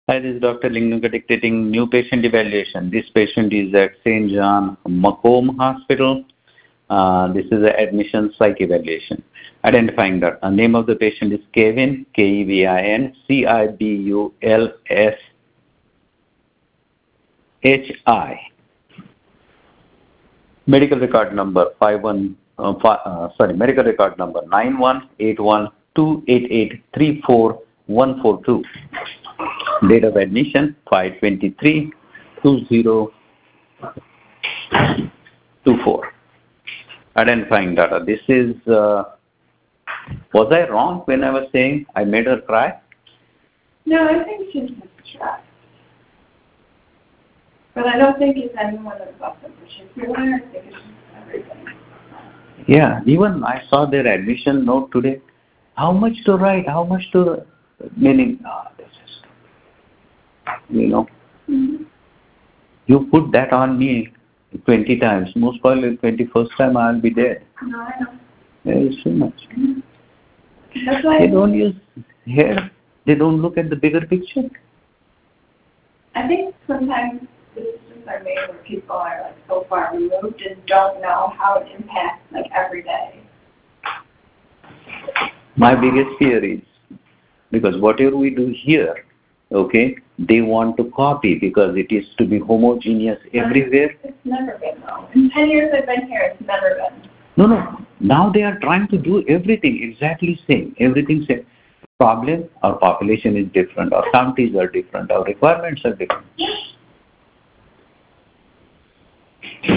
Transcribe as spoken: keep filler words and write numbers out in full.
Hi, this is Doctor Linguka dictating new patient evaluation. This patient is at Saint John Macomb Hospital. Uh, this is an admission psych evaluation. Identifying the uh, name of the patient is Kevin, K E V I N, C I B U L S H I. Medical record number five one, uh, five, uh, sorry, medical record number nine one eight one two eight eight three four one four two. Date of admission five twenty-three twenty twenty-four. Identifying data. This is, uh, was I wrong when I was saying I made her cry? No, I think she's just shy. But I don't think it's anyone above the particular. I think it's just everything. Yeah, even I saw their admission note today. How much to write? How much to, meaning, oh, this is, you know, Mm-hmm. you put that on me twenty times. Most probably twenty-first time I'll be dead. No, I know. There is too much. Mm-hmm. That's why They don't use hair. They don't look at the bigger picture. I think sometimes the systems are made where people are like so far removed and don't know how it impacts like every day. My biggest fear is, because whatever we do here, okay, they want to copy because it is to be homogeneous everywhere. It's never been though. In ten years I've been here, it's never been. No, no. Now they are trying to do everything exactly same. Everything same. Problem, our population is different, our counties are different, our requirements are different.